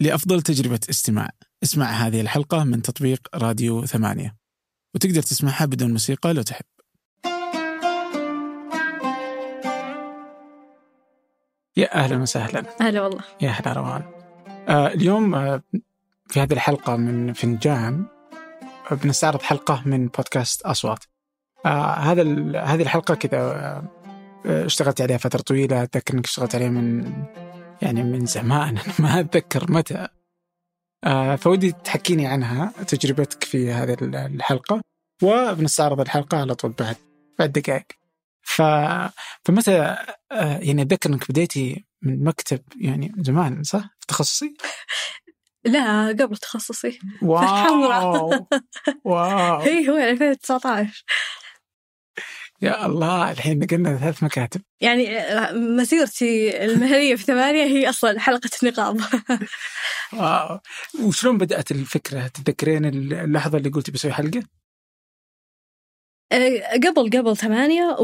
لأفضل تجربة استماع. اسمع هذه الحلقة من تطبيق راديو 8، وتقدر تسمعها بدون موسيقى لو تحب. يا أهلا وسهلا. أهلا والله. يا أهلا روان. اليوم في هذه الحلقة من فنجان بنستعرض حلقة من بودكاست أصوات. هذه الحلقة كذا اشتغلت عليها فترة طويلة. أتذكر أنك اشتغلت عليها من زمان، ما أتذكر متى. فودي تحكيني عنها، تجربتك في هذه الحلقة، وبنستعرض الحلقة على طول بعد دقائق. فمتى يعني أتذكر أنك بديتي من مكتب يعني زمان، صح؟ في تخصصي؟ لا، قبل تخصصي. واو واو. هو 2019. يا الله، الحين نقلنا 3 مكاتب. يعني مسيرتي المهنية في 8 هي أصلا حلقة النقاب. واو. وشلون بدأت الفكرة؟ تتذكرين اللحظة اللي قلتي بسوي حلقة؟ قبل 8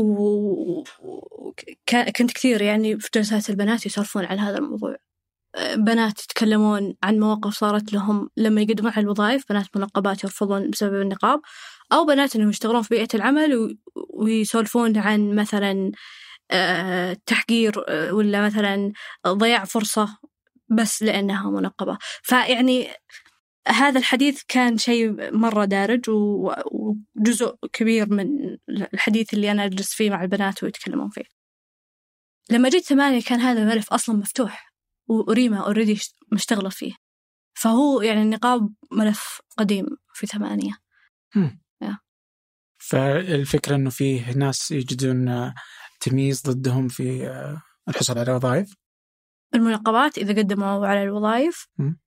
كنت كثير يعني في جلسات البنات يسولفون عن هذا الموضوع. بنات يتكلمون عن مواقف صارت لهم لما يقدمون على الوظائف، بنات منقبات يرفضون بسبب النقاب، أو بنات أنهم يشتغلون في بيئة العمل ويسولفون عن مثلا تحقير ولا مثلا ضياع فرصة بس لأنها منقبة. فيعني هذا الحديث كان شيء مرة دارج، وجزء كبير من الحديث اللي أنا أجلس فيه مع البنات ويتكلمون فيه. لما جيت 8 كان هذا الملف أصلا مفتوح، وريما أوريدي مشتغلة فيه، فهو يعني النقاب ملف قديم في 8. فالفكرة أنه فيه ناس يجدون تمييز ضدهم في الحصول على وظائف. المنقبات إذا قدموا على الوظائف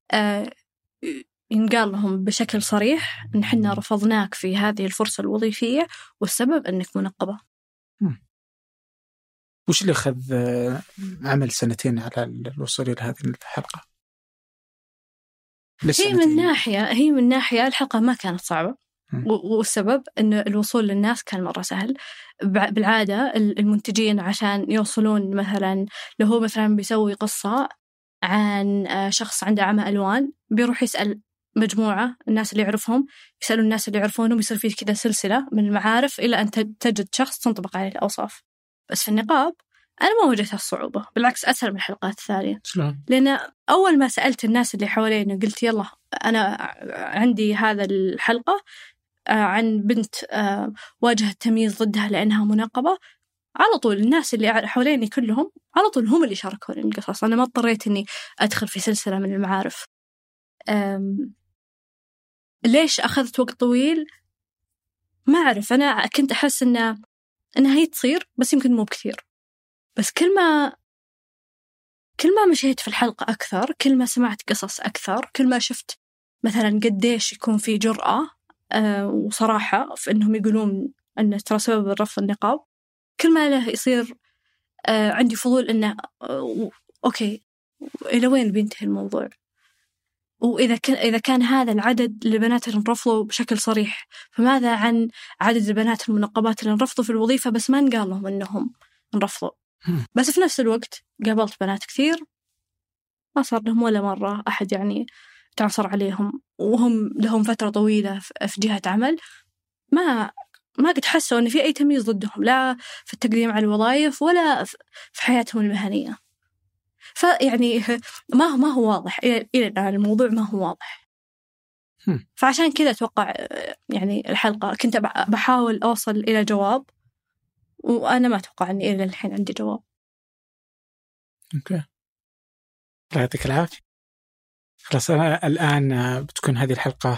ينقال لهم بشكل صريح إن حنا رفضناك في هذه الفرصة الوظيفية والسبب أنك منقبة. وش اللي أخذ عمل 2 على الوصول إلى هذه الحلقة؟ هي من ناحية الحلقة ما كانت صعبة، والسبب أن الوصول للناس كان مرة سهل. بالعادة المنتجين عشان يوصلون مثلا، لو هو مثلا بيسوي قصة عن شخص عنده عمى ألوان، بيروح يسأل مجموعة الناس اللي يعرفهم، يسألوا الناس اللي يعرفونهم، يصير فيه كذا سلسلة من المعارف إلى أن تجد شخص تنطبق عليه الأوصاف. بس في النقاب أنا ما وجدت الصعوبة، بالعكس أسهل من الحلقات الثانية. لأن أول ما سألت الناس اللي حواليني وقلت يلا أنا عندي هذا الحلقة عن بنت واجهت تمييز ضدها لأنها منقبة، على طول الناس اللي حواليني كلهم على طول هم اللي شاركوني القصص. أنا ما اضطريت إني أدخل في سلسلة من المعارف. ليش أخذت وقت طويل؟ ما أعرف. أنا كنت أحس إنها هي تصير، بس يمكن مو بكثير. بس كل ما مشيت في الحلقة أكثر، كل ما سمعت قصص أكثر، كل ما شفت مثلا قديش يكون في جرأة وصراحة في إنهم يقولون أن ترى سبب الرفض النقاب، كل ما له يصير عندي فضول إنه أوكي إلى وين بينتهي الموضوع. وإذا كان هذا العدد البنات اللي انرفضوا بشكل صريح، فماذا عن عدد البنات المنقبات اللي انرفضوا في الوظيفة بس ما نقال لهم إنهم انرفضوا؟ بس في نفس الوقت قابلت بنات كثير ما صار لهم ولا مرة أحد يعني تعصر عليهم، وهم لهم فترة طويلة في جهة عمل ما قد حسوا أن في أي تمييز ضدهم، لا في التقديم على الوظائف ولا في حياتهم المهنية. فيعني ما هو واضح إلى الآن، الموضوع ما هو واضح. فعشان كذا أتوقع يعني الحلقة كنت بحاول أوصل إلى جواب، وأنا ما أتوقع أني إلى الحين عندي جواب. أوكي، يعطيك العافية. خلاص، أنا الآن بتكون هذه الحلقة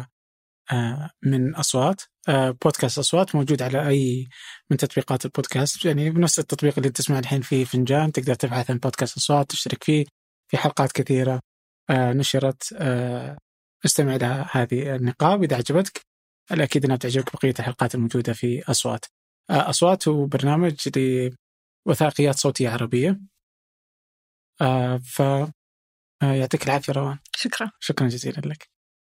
من أصوات، بودكاست أصوات، موجود على أي من تطبيقات البودكاست، يعني بنفس التطبيق اللي تسمع الحين فيه فنجان، تقدر تبحث عن بودكاست أصوات تشترك فيه. في حلقات كثيرة نشرت. استمع إلى هذه النقاب إذا عجبتك، الأكيد أنها بتعجبك بقية الحلقات الموجودة في أصوات. أصوات هو برنامج لوثائقيات صوتية عربية. يعطيك العافية روان. شكرا جزيلا لك.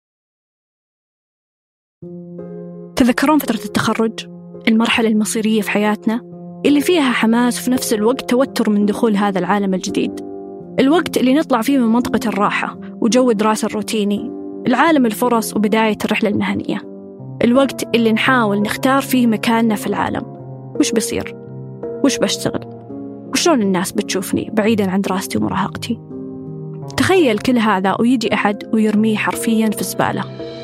تذكرون فترة التخرج، المرحلة المصيرية في حياتنا اللي فيها حماس وفي نفس الوقت توتر من دخول هذا العالم الجديد. الوقت اللي نطلع فيه من منطقة الراحة وجو الدراسة الروتيني العالم الفرص وبداية الرحلة المهنية. الوقت اللي نحاول نختار فيه مكاننا في العالم. وش بصير؟ وش بشتغل؟ وشلون الناس بتشوفني بعيداً عن دراستي ومراهقتي؟ تخيل كل هذا ويجي أحد ويرميه حرفياً في الزبالة.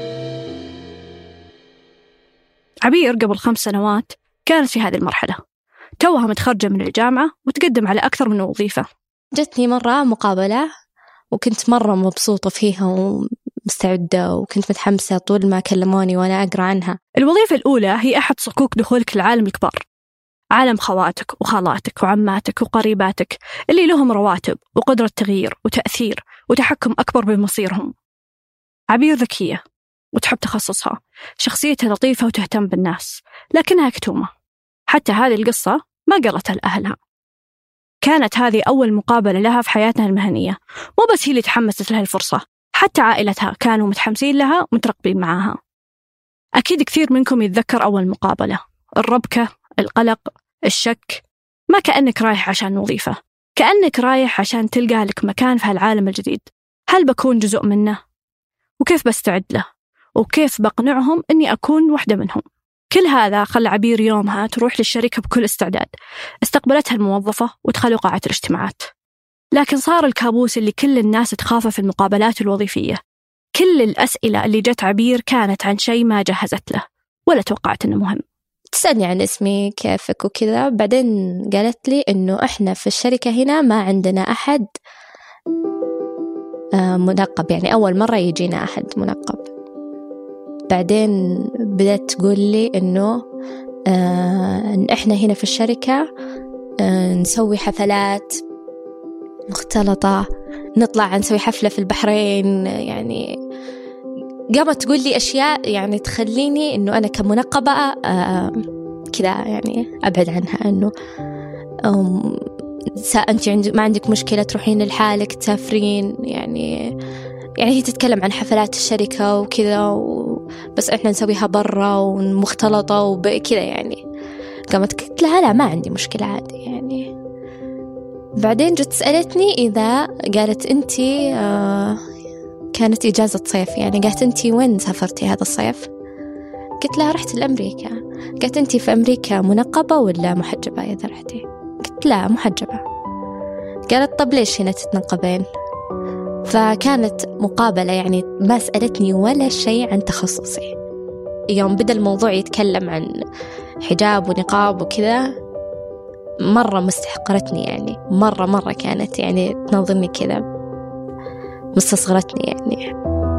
عبير قبل 5 سنوات كانت في هذه المرحلة، توها متخرجة من الجامعة وتقدم على أكثر من وظيفة. جتني مرة مقابلة وكنت مرة مبسوطة فيها ومستعدة وكنت متحمسة طول ما كلموني وأنا أقرأ عنها. الوظيفة الأولى هي أحد صكوك دخولك للعالم الكبار، عالم خواتك وخالاتك وعماتك وقريباتك اللي لهم رواتب وقدرة تغيير وتأثير وتحكم أكبر بمصيرهم. عبير ذكية وتحب تخصصها، شخصيتها لطيفة وتهتم بالناس، لكنها كتومة. حتى هذه القصة ما قالتها لأهلها. كانت هذه أول مقابلة لها في حياتها المهنية. مو بس هي اللي تحمست لها الفرصة، حتى عائلتها كانوا متحمسين لها ومترقبين معاها. أكيد كثير منكم يتذكر أول مقابلة، الربكة، القلق، الشك. ما كأنك رايح عشان وظيفة، كأنك رايح عشان تلقى لك مكان في هالعالم الجديد. هل بكون جزء منه؟ وكيف بستعد له؟ وكيف بقنعهم أني أكون واحدة منهم؟ كل هذا خلى عبير يومها تروح للشركة بكل استعداد. استقبلتها الموظفة ودخلوا قاعة الاجتماعات. لكن صار الكابوس اللي كل الناس تخافه في المقابلات الوظيفية. كل الأسئلة اللي جت عبير كانت عن شيء ما جهزت له ولا توقعت أنه مهم. تسألني عن اسمي كيفك وكذا، بعدين قالت لي إنه إحنا في الشركة هنا ما عندنا أحد منقب، يعني أول مرة يجينا أحد منقب. بعدين بدأت تقول لي إنه إحنا هنا في الشركة نسوي حفلات مختلطة، نطلع نسوي حفلة في البحرين. يعني قامت تقول لي أشياء يعني تخليني إنه أنا كمنقبة كذا يعني أبعد عنها. إنه أنت ما عندك مشكلة تروحين لحالك تسافرين، يعني هي تتكلم عن حفلات الشركة وكذا بس إحنا نسويها برا ومختلطة وكذا يعني. قامت قلت لها لا ما عندي مشكلة عادي يعني. بعدين جت سألتني إذا قالت أنتي كانت إجازة صيف، يعني قالت أنتي وين سافرتي هذا الصيف؟ قلت لها رحت لأمريكا. قالت أنتي في أمريكا منقبة ولا محجبة إذا رحتي؟ قلت لا محجبة. قالت طب ليش هنا تتنقبين؟ فكانت مقابلة يعني ما سألتني ولا شيء عن تخصصي. يوم بدأ الموضوع يتكلم عن حجاب ونقاب وكذا مرة مستحقرتني، يعني مرة كانت يعني تنظرني كذا، مستصغرتني يعني.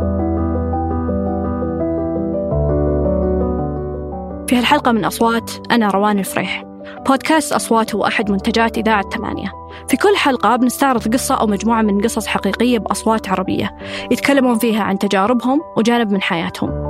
في هالحلقة من أصوات أنا روان الفريح. بودكاست أصوات هو أحد منتجات إذاعة 8. في كل حلقة بنستعرض قصة أو مجموعة من قصص حقيقية بأصوات عربية يتكلمون فيها عن تجاربهم وجانب من حياتهم.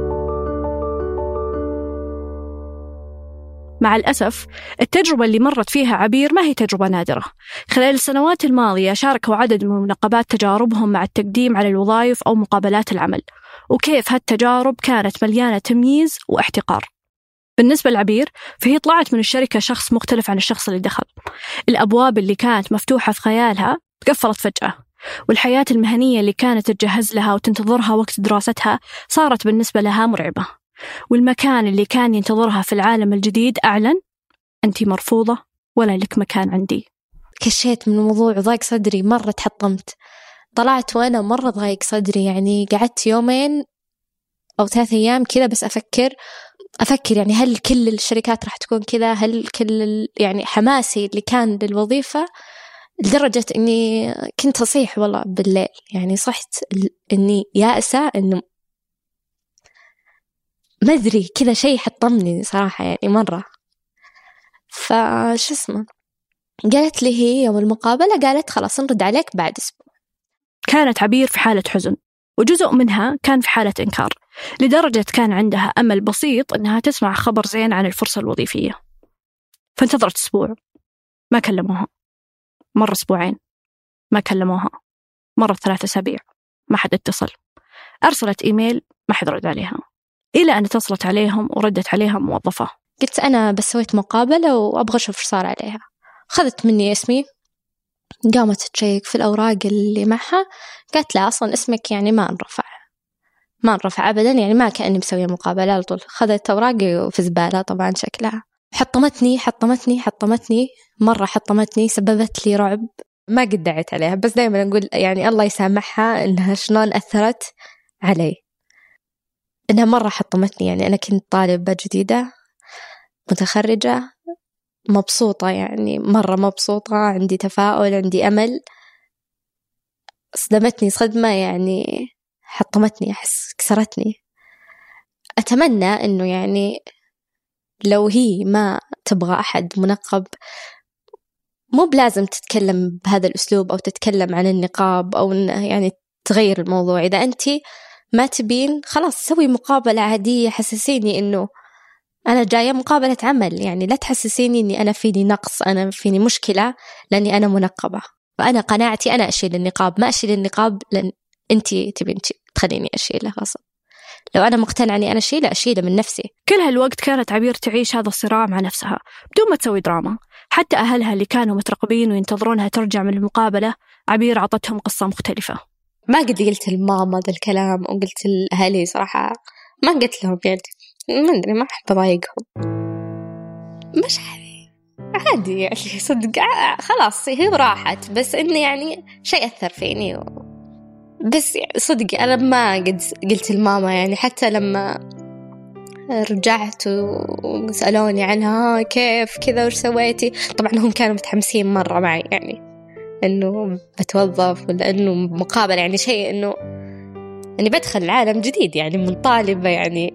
مع الأسف التجربة اللي مرت فيها عبير ما هي تجربة نادرة. خلال السنوات الماضية شاركوا عدد من المنقبات تجاربهم مع التقديم على الوظائف أو مقابلات العمل، وكيف هالتجارب كانت مليانة تمييز واحتقار. بالنسبة لعبير فهي طلعت من الشركة شخص مختلف عن الشخص اللي دخل. الأبواب اللي كانت مفتوحة في خيالها تقفلت فجأة، والحياة المهنية اللي كانت تجهز لها وتنتظرها وقت دراستها صارت بالنسبة لها مرعبة. والمكان اللي كان ينتظرها في العالم الجديد أعلن أنتي مرفوضة ولا لك مكان عندي. كشيت من الموضوع وضايق صدري مرة، تحطمت، طلعت وأنا مرة ضايق صدري. يعني قعدت 2 أو 3 أيام كذا بس أفكر يعني هل كل الشركات راح تكون كذا؟ هل كل يعني حماسي اللي كان للوظيفة لدرجة إني كنت أصيح والله بالليل، يعني صحت إني يائسة، إنه ما أدري كذا شيء حطمني صراحة يعني مرة. فش اسمه قالت لي هي يوم المقابلة قالت خلاص نرد عليك بعد أسبوع. كانت عبير في حالة حزن، وجزء منها كان في حالة إنكار، لدرجة كان عندها أمل بسيط أنها تسمع خبر زين عن الفرصة الوظيفية. فانتظرت أسبوع ما كلموها، مر 2 ما كلموها، مرة 3 أسابيع ما حد اتصل، أرسلت إيميل ما حد رد عليها، إلى أن اتصلت عليهم وردت عليها موظفة. قلت أنا بس سويت مقابلة وأبغى أشوف إيش صار عليها. خذت مني اسمي قامت تشيك في الأوراق اللي معها، قالت لا أصلا اسمك يعني ما انرفع أبدا، يعني ما كأني مسوية مقابلة. على طول خذت أوراقي في زبالة طبعا شكلها. حطمتني مرة، حطمتني، سببت لي رعب ما قد دعيت عليها. بس دايما أقول يعني الله يسامحها إنها شلون أثرت علي، إنها مرة حطمتني. يعني أنا كنت طالبة جديدة متخرجة مبسوطة، يعني مرة مبسوطة، عندي تفاؤل، عندي أمل. صدمتني صدمة، يعني حطمتني، أحس كسرتني. أتمنى إنه يعني لو هي ما تبغى أحد منقب، مو بلازم تتكلم بهذا الأسلوب أو تتكلم عن النقاب أو يعني تغير الموضوع. إذا أنتي ما تبين خلاص سوي مقابلة عادية، حسسيني إنه أنا جاية مقابلة عمل، يعني لا تحسسيني إني أنا فيني نقص، أنا فيني مشكلة لأني أنا منقبة. فأنا قناعتي أنا أشيل النقاب، ما أشيل النقاب لأن أنتي تبين تخليني أشيله غصب. لو أنا مقتنعة أني أنا أشيله من نفسي. كل هالوقت كانت عبير تعيش هذا الصراع مع نفسها بدون ما تسوي دراما. حتى أهلها اللي كانوا مترقبين وينتظرونها ترجع من المقابلة، عبير عطتهم قصة مختلفة. ما قد قلت لماما ذا الكلام أو قلت لأهلي صراحة، ما قلت لهم يعني ما أدري، ما أحب أضايقهم. مش عادي يعني صدق، خلاص هي راحت، بس إني يعني شيء أثر فيني بس يعني صدق أنا ما قد قلت لماما. يعني حتى لما رجعت وسألوني عنها كيف كذا وش سويتي، طبعا هم كانوا متحمسين مرة معي، يعني إنه بتوظف ولا إنه مقابلة، يعني شيء إنه أني بدخل عالم جديد، يعني من طالبة يعني.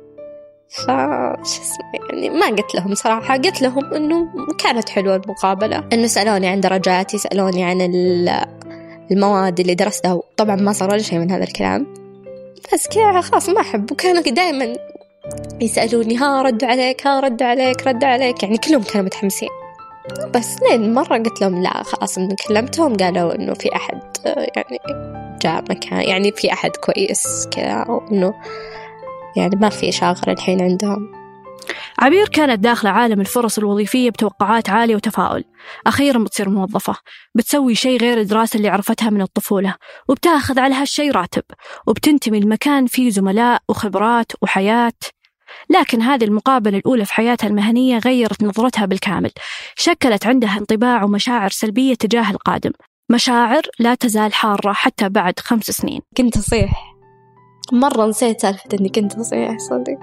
يعني ما قلت لهم صراحة، قلت لهم إنه كانت حلوة المقابلة، إنه سألوني عن درجاتي، سألوني عن المواد اللي درستها. طبعا ما صار ولا شيء من هذا الكلام، بس كذا خلاص ما أحب. وكانوا دائما يسألوني ها ردوا عليك، يعني كلهم كانوا متحمسين. بس لين مرة قلت لهم لا خلاص، إنه كلمتهم قالوا إنه في أحد يعني جاء مكان، يعني في أحد كويس كذا، أو إنه يعني ما في شاغر الحين عندهم. عبير كانت داخلة عالم الفرص الوظيفية بتوقعات عالية وتفاؤل. أخيرا بتصير موظفة، بتسوي شيء غير الدراسة اللي عرفتها من الطفولة، وبتاخذ على هالشيء راتب، وبتنتمي لمكان فيه زملاء وخبرات وحياة. لكن هذه المقابلة الأولى في حياتها المهنية غيرت نظرتها بالكامل، شكلت عندها انطباع ومشاعر سلبية تجاه القادم، مشاعر لا تزال حارة حتى بعد 5 سنين. كنت أصيح مرة، نسيت سالفة إني كنت أصيح صدق،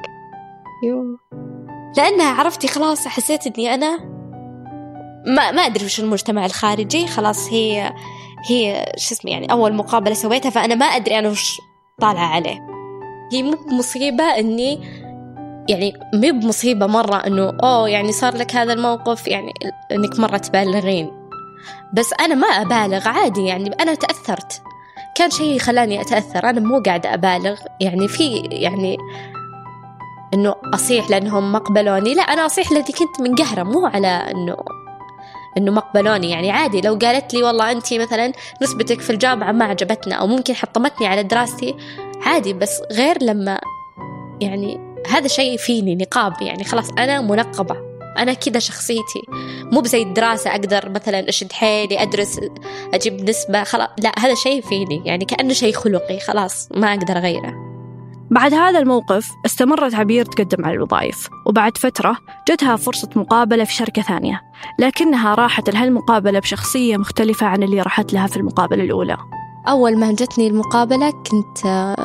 لأنها عرفتي خلاص حسيت إني أنا ما أدري وش المجتمع الخارجي، خلاص هي شو اسمه يعني أول مقابلة سويتها، فأنا ما أدري أنا وش طالعة عليه. هي مو بمصيبة إني يعني مو بمصيبة مرة إنه يعني صار لك هذا الموقف، يعني إنك مرة تبالغين، بس أنا ما أبالغ عادي، يعني أنا تأثرت، كان شيء خلاني أتأثر، أنا مو قاعدة أبالغ يعني في يعني إنه أصيح لأنهم ما قبلوني، لا أنا أصيح لأني كنت منقهرة، مو على إنه ما قبلوني. يعني عادي لو قالت لي والله أنتي مثلا نسبتك في الجامعة ما عجبتنا أو ممكن حطمتني على دراستي، عادي، بس غير لما يعني هذا شيء فيني نقاب، يعني خلاص أنا منقبة، أنا كده شخصيتي، مو بزي الدراسة أقدر مثلا أشد حيلي أدرس أجيب نسبة، خلاص لا هذا شيء فيني، يعني كأنه شيء خلقي خلاص ما أقدر أغيره. بعد هذا الموقف استمرت عبير تقدم على الوظائف، وبعد فترة جتها فرصة مقابلة في شركة ثانية، لكنها راحت لهالمقابلة بشخصية مختلفة عن اللي راحت لها في المقابلة الأولى. أول ما جتني المقابلة كنت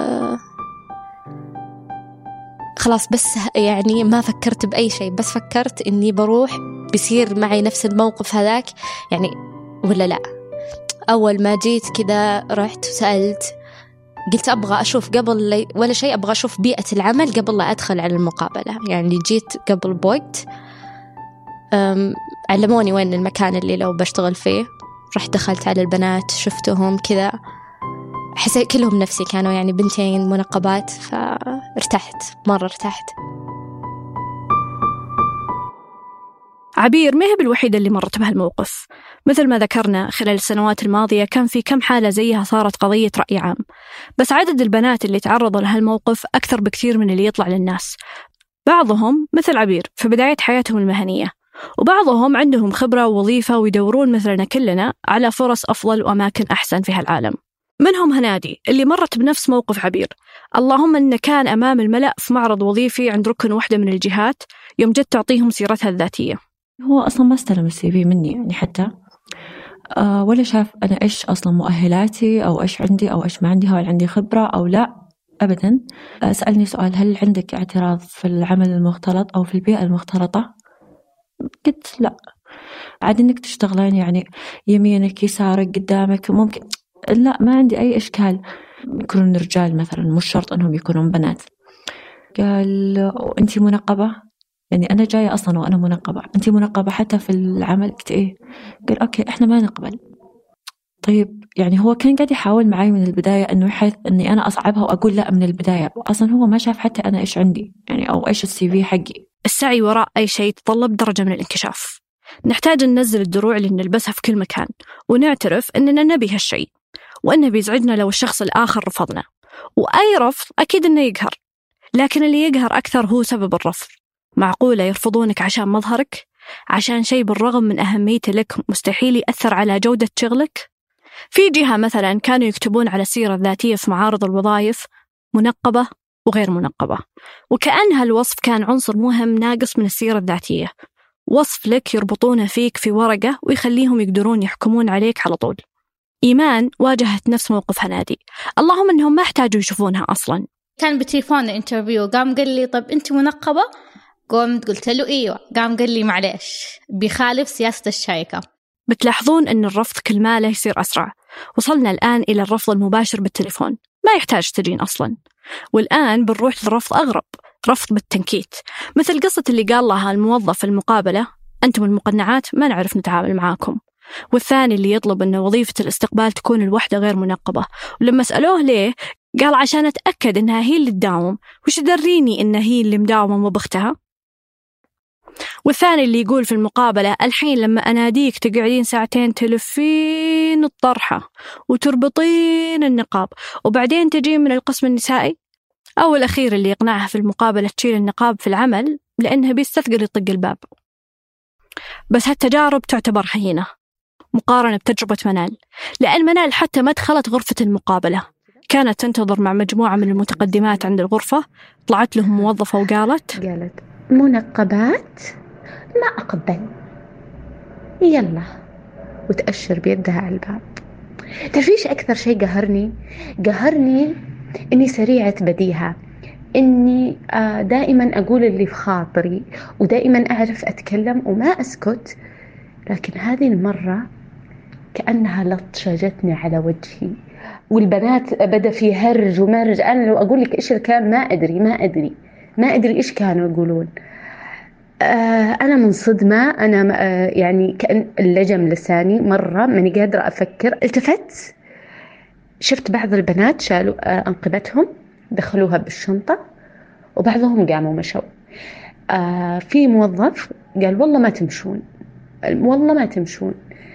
خلاص، بس يعني ما فكرت بأي شيء، بس فكرت إني بروح بيصير معي نفس الموقف هذاك يعني ولا لا. أول ما جيت كذا رحت وسألت، قلت أبغى أشوف قبل ولا شيء، أبغى أشوف بيئة العمل قبل لا أدخل على المقابلة. يعني جيت قبل بوقت، علموني وين المكان اللي لو بشتغل فيه، رحت دخلت على البنات شفتهم كذا، حسيت كلهم نفسي، كانوا يعني بنتين منقبات، فارتحت مرة ارتحت. عبير ما هي بالوحيدة اللي مرت بهالموقف، مثل ما ذكرنا خلال السنوات الماضية كان في كم حالة زيها صارت قضية رأي عام، بس عدد البنات اللي تعرضوا لهالموقف أكثر بكثير من اللي يطلع للناس. بعضهم مثل عبير في بداية حياتهم المهنية وبعضهم عندهم خبرة ووظيفة ويدورون مثلنا كلنا على فرص أفضل وأماكن أحسن في هالعالم. منهم هنادي اللي مرت بنفس موقف عبير، اللهم إنه كان أمام الملأ في معرض وظيفي عند ركن واحدة من الجهات، يوم جت تعطيهم سيرتها الذاتية. هو أصلا ما استلم السي في مني يعني حتى ولا شاف أنا إيش أصلا مؤهلاتي أو إيش عندي أو إيش ما عندي، هل عندي خبرة أو لا أبدا. سألني سؤال، هل عندك اعتراض في العمل المختلط أو في البيئة المختلطة؟ قلت لا. عاد إنك تشتغلين يعني يمينك يسارك قدامك ممكن، لا ما عندي أي إشكال يكونون رجال مثلا، مش شرط أنهم يكونون بنات. قال أنتي منقبة؟ يعني أنا جاية أصلا وأنا منقبة، أنتي منقبة حتى في العمل؟ قلت إيه. قال أوكي إحنا ما نقبل. طيب يعني هو كان قاعد يحاول معي من البداية أنه يحث أني أنا أصعبها وأقول لا من البداية، أصلا هو ما شاف حتى أنا إيش عندي يعني أو إيش السي في حقي. السعي وراء أي شيء يتطلب درجة من الانكشاف. نحتاج ننزل الدروع اللي نلبسها في كل مكان ونعترف أننا نبي هالشيء، وأنه بيزعجنا لو الشخص الآخر رفضنا، وأي رفض أكيد أنه يقهر، لكن اللي يقهر أكثر هو سبب الرفض. معقولة يرفضونك عشان مظهرك؟ عشان شيء بالرغم من أهميته لك مستحيل يأثر على جودة شغلك؟ في جهة مثلا كانوا يكتبون على السيرة الذاتية في معارض الوظائف منقبة وغير منقبة، وكأن هالوصف كان عنصر مهم ناقص من السيرة الذاتية، وصف لك يربطونه فيك في ورقة ويخليهم يقدرون يحكمون عليك على طول. إيمان واجهت نفس موقف هنادي، اللهم أنهم ما احتاجوا يشوفونها أصلا. كان بتليفون انترفيو، قام قال لي طب أنت منقبة؟ قلت له إيوه. قام قال لي معليش بيخالف سياسة الشركة. بتلاحظون أن الرفض كل ما له يصير أسرع. وصلنا الآن إلى الرفض المباشر بالتليفون، ما يحتاج تجين أصلا. والآن بنروح للرفض أغرب، رفض بالتنكيت، مثل قصة اللي قال لها الموظف في المقابلة أنتم المقنعات ما نعرف نتعامل معاكم. والثاني اللي يطلب أن وظيفة الاستقبال تكون الوحدة غير منقبة، ولما سألوه ليه قال عشان أتأكد أنها هي اللي تداوم، وش دريني أنها هي اللي مداومة مو بختها. والثاني اللي يقول في المقابلة الحين لما أناديك تقعدين ساعتين تلفين الطرحة وتربطين النقاب وبعدين تجين من القسم النسائي. أو الأخير اللي يقنعها في المقابلة تشيل النقاب في العمل لأنها بيستثقل يطق الباب. بس هالتجارب تعتبر هينة مقارنة بتجربة منال، لأن منال حتى ما دخلت غرفة المقابلة، كانت تنتظر مع مجموعة من المتقدمات عند الغرفة. طلعت لهم موظفة وقالت منقبات ما أقبل، يلا، وتأشر بيدها على الباب. تعرفيش أكثر شيء قهرني إني سريعة بديهة، إني دائما أقول اللي في خاطري ودائما أعرف أتكلم وما أسكت، لكن هذه المرة كأنها لطشة جتني على وجهي، والبنات بدأ في هرج ومرج. أنا لو أقول لك إيش الكلام ما أدري إيش كانوا يقولون. أنا منصدمة، أنا يعني كأن اللجم لساني مرة ماني قادرة أفكر. التفت شفت بعض البنات شالوا أنقبتهم دخلوها بالشنطة، وبعضهم قاموا مشوا. في موظف قال والله ما تمشون.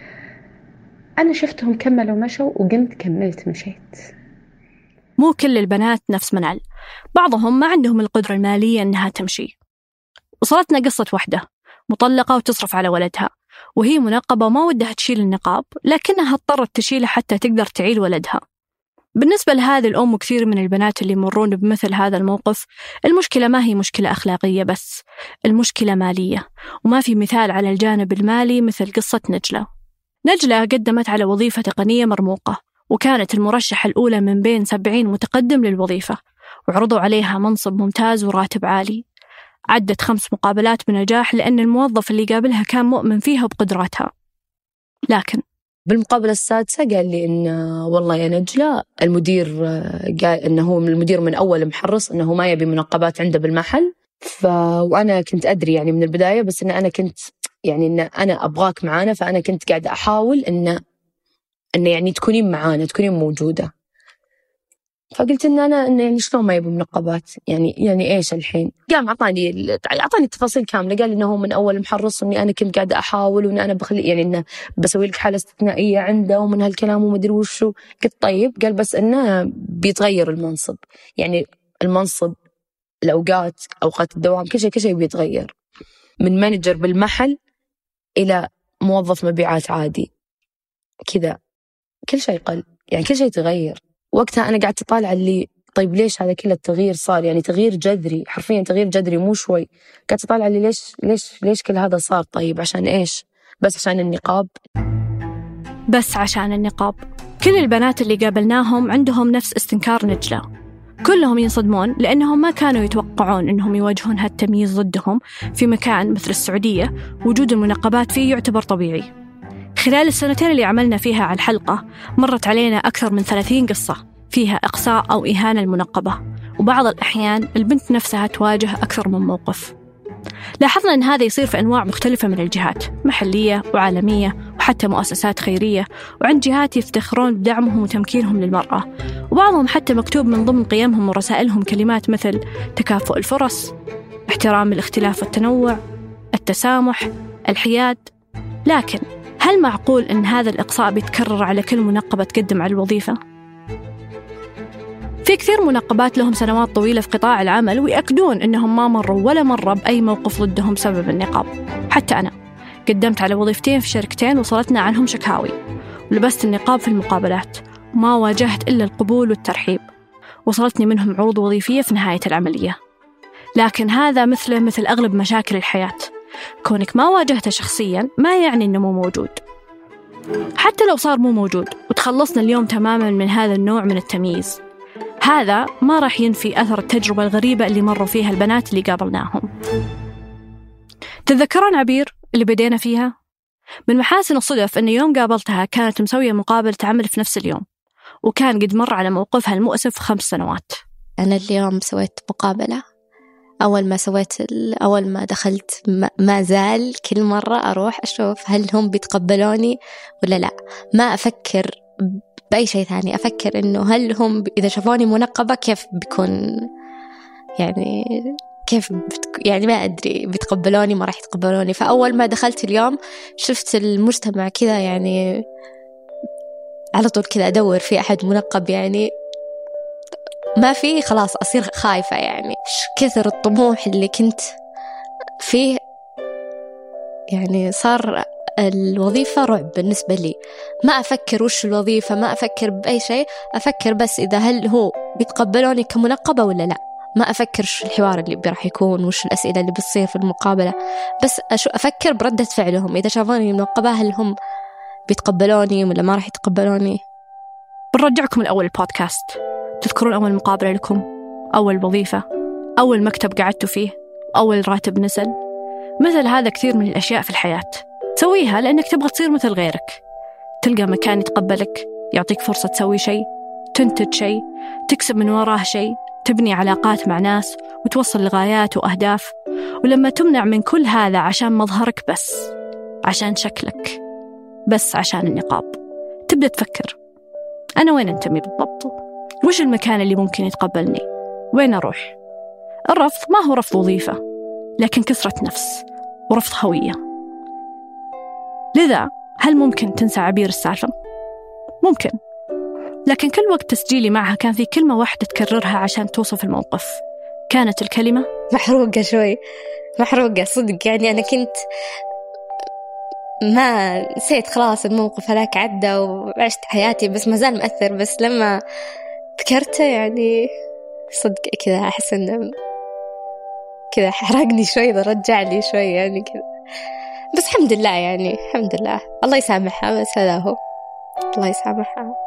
أنا شفتهم كملوا مشوا وقمت كملت مشيت. مو كل البنات نفس منال، بعضهم ما عندهم القدرة المالية أنها تمشي. وصلتنا قصة واحدة مطلقة وتصرف على ولدها، وهي منقبة وما ودها تشيل النقاب، لكنها اضطرت تشيله حتى تقدر تعيل ولدها. بالنسبة لهذه الأم وكثير من البنات اللي يمرون بمثل هذا الموقف، المشكلة ما هي مشكلة أخلاقية بس، المشكلة مالية. وما في مثال على الجانب المالي مثل قصة نجلة قدمت على وظيفة تقنية مرموقة، وكانت المرشحة الأولى من بين 70 متقدم للوظيفة، وعرضوا عليها منصب ممتاز وراتب عالي. عدت 5 مقابلات بنجاح لأن الموظف اللي قابلها كان مؤمن فيها وبقدراتها. لكن بالمقابلة السادسة قال لي إن والله يا نجلة المدير قال إنه هو المدير من أول محرص إنه ما يبي منقبات عنده بالمحل. وأنا كنت أدري يعني من البداية، بس إن أنا كنت يعني إن أنا أبغاك معانا، فأنا كنت قاعدة أحاول إن يعني تكونين معانا، تكونين موجودة. فقلت إن يعني شلون ما يبي منقبات، يعني إيش الحين. قام أعطاني التفاصيل كاملة، قال إنه هو من أول محرص إني أنا كنت قاعدة أحاول وإن أنا بخلي يعني إنه بسوي لك حالة استثنائية عنده ومن هالكلام وما أدري وشو. قلت طيب. قال بس إنه بيتغير المنصب، يعني المنصب، الأوقات، أوقات الدوام، كل شيء بيتغير. من مانجر بالمحل إلى موظف مبيعات عادي كذا، كل شيء قل، يعني كل شيء تغير. وقتها أنا قاعدة أطالع اللي طيب ليش هذا كله التغيير صار، يعني تغيير جذري، حرفيا تغيير جذري مو شوي. قاعدة أطالع اللي ليش كل هذا صار، طيب عشان إيش؟ بس عشان النقاب؟ بس عشان النقاب. كل البنات اللي قابلناهم عندهم نفس استنكار نجلة، كلهم ينصدمون لأنهم ما كانوا يتوقعون أنهم يواجهون هالتمييز ضدهم في مكان مثل السعودية وجود المنقبات فيه يعتبر طبيعي. خلال السنتين اللي عملنا فيها على الحلقة مرت علينا أكثر من 30 قصة فيها إقصاء أو إهانة المنقبة، وبعض الأحيان البنت نفسها تواجه أكثر من موقف. لاحظنا أن هذا يصير في أنواع مختلفة من الجهات، محلية وعالمية وحتى مؤسسات خيرية، وعند جهات يفتخرون بدعمهم وتمكينهم للمرأة، وبعضهم حتى مكتوب من ضمن قيمهم ورسائلهم كلمات مثل تكافؤ الفرص، احترام الاختلاف والتنوع، التسامح، الحياد. لكن هل معقول أن هذا الإقصاء بيتكرر على كل منقبة تقدم على الوظيفة؟ في كثير منقبات لهم سنوات طويلة في قطاع العمل ويأكدون أنهم ما مروا ولا مرة بأي موقف ضدهم بسبب النقاب. حتى أنا قدمت على وظيفتين في شركتين وصلتنا عنهم شكاوي، ولبست النقاب في المقابلات وما واجهت إلا القبول والترحيب، وصلتني منهم عروض وظيفية في نهاية العملية. لكن هذا مثل أغلب مشاكل الحياة، كونك ما واجهته شخصياً ما يعني أنه مو موجود. حتى لو صار مو موجود وتخلصنا اليوم تماماً من هذا النوع من التمييز، هذا ما راح ينفي أثر التجربة الغريبة اللي مروا فيها البنات اللي قابلناهم. تتذكرون عبير اللي بدينا فيها؟ من محاسن الصدف أن يوم قابلتها كانت مسوية مقابلة عمل في نفس اليوم، وكان قد مر على موقفها المؤسف 5 سنوات. أنا اليوم سويت مقابلة. أول ما دخلت ما زال كل مرة أروح أشوف هل هم بيتقبلوني ولا لا. ما أفكر بأي شيء ثاني، أفكر إنه هل هم إذا شافوني منقبة كيف بيكون، يعني يعني ما أدري بيتقبلوني ما راح يتقبلوني. فأول ما دخلت اليوم شفت المجتمع كذا، يعني على طول كذا أدور في أحد منقب، يعني ما في، خلاص أصير خايفة. يعني كثر الطموح اللي كنت فيه، يعني صار الوظيفة رعب بالنسبة لي. ما أفكر وش الوظيفة، ما أفكر بأي شيء، أفكر بس إذا هل هو بيتقبلوني كمنقبة ولا لا. ما أفكر وش الحوار اللي راح يكون، وش الأسئلة اللي بتصير في المقابلة، بس أفكر بردة فعلهم. إذا شافوني منقبة هل هم بيتقبلوني ولا ما راح يتقبلوني. بنرجعكم الأول البودكاست. تذكرون أول مقابلة لكم، أول وظيفة، أول مكتب قعدتوا فيه، أول راتب نزل؟ مثل هذا كثير من الأشياء في الحياة تسويها لأنك تبغى تصير مثل غيرك، تلقى مكان يتقبلك، يعطيك فرصة تسوي شيء، تنتج شيء، تكسب من وراه شيء، تبني علاقات مع ناس وتوصل لغايات وأهداف. ولما تمنع من كل هذا عشان مظهرك بس، عشان شكلك بس، عشان النقاب، تبدأ تفكر أنا وين أنتمي بالضبط؟ وش المكان اللي ممكن يتقبلني؟ وين أروح؟ الرفض ما هو رفض وظيفة، لكن كسرة نفس ورفض هوية. لذا هل ممكن تنسى عبير السالفة؟ ممكن، لكن كل وقت تسجيلي معها كان في كلمة واحدة تكررها عشان توصف الموقف. كانت الكلمة محروقة شوي، محروقة صدق. يعني أنا كنت ما نسيت خلاص الموقف هذاك عدى وعشت حياتي، بس ما زال مأثر. بس لما ذكرته يعني صدق كذا أحس إنه كذا حرقني شوي، رجع لي شوي يعني كذا. بس الحمد لله، يعني الحمد لله، الله يسامحها. بس هذا هو، الله يسامحها.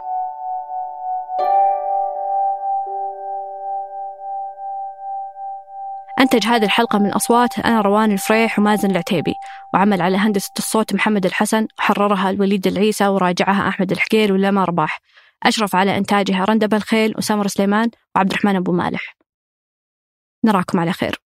أنتج هذه الحلقة من أصوات أنا روان الفريح ومازن العتيبي، وعمل على هندسة الصوت محمد الحسن، وحررها الوليد العيسى، وراجعها أحمد الحقيل ولما رباح. أشرف على إنتاجها رندب الخيل وسامر سليمان وعبد الرحمن أبو مالح. نراكم على خير.